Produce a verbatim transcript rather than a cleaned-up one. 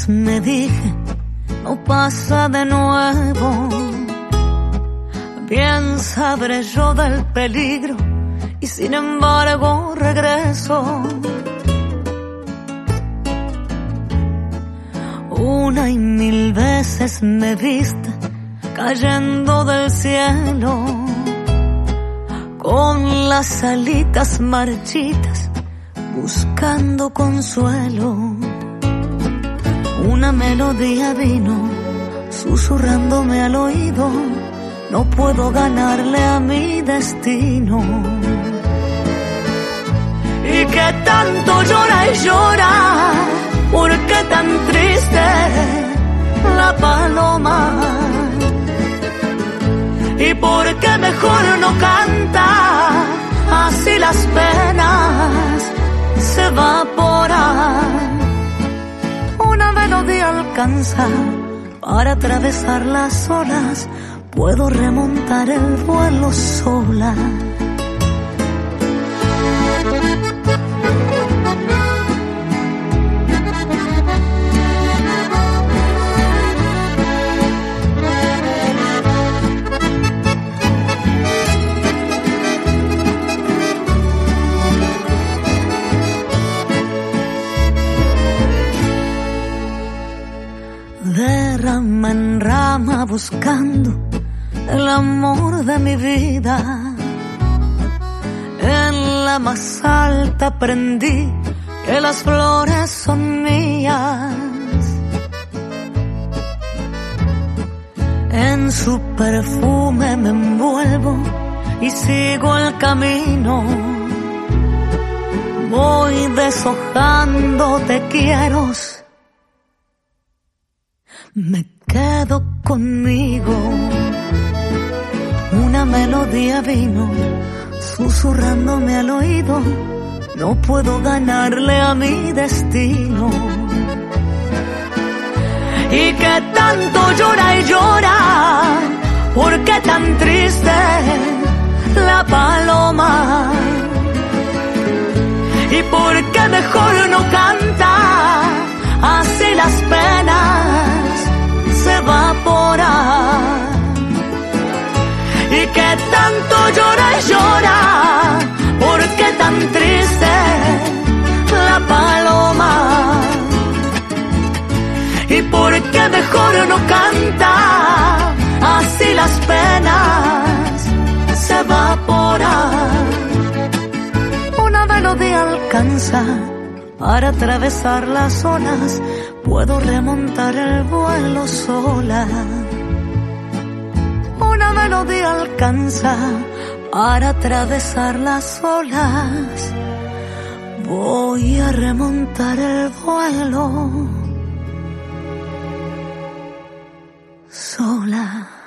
veces me dije, no pasa de nuevo. Bien sabré yo del peligro y sin embargo regreso. Una y mil veces me viste cayendo del cielo, con las alitas marchitas buscando consuelo. Una melodía vino susurrándome al oído, no puedo ganarle a mi destino. Y que tanto llora y llora, ¿por qué tan triste la paloma? ¿Y por qué mejor no canta? Así las penas se evaporan. Una melodía alcanza para atravesar las olas, puedo remontar el vuelo sola. De rama en rama buscando el amor de mi vida, en la más alta aprendí que las flores son mías. En su perfume me envuelvo y sigo el camino. Voy deshojando te quiero, me quedo conmigo. Una melodía vino susurrándome al oído, no puedo ganarle a mi destino. Y que tanto llora y llora, ¿por qué tan triste la paloma? ¿Y por qué mejor no canta? Así las penas se evaporan. Y que tanto llora y llora, ¿por qué tan triste la paloma? ¿Y por qué mejor no canta? Así las penas se evaporan. Una melodía alcanza para atravesar las olas, puedo remontar el vuelo sola. Una melodía alcanza para atravesar las olas, voy a remontar el vuelo sola.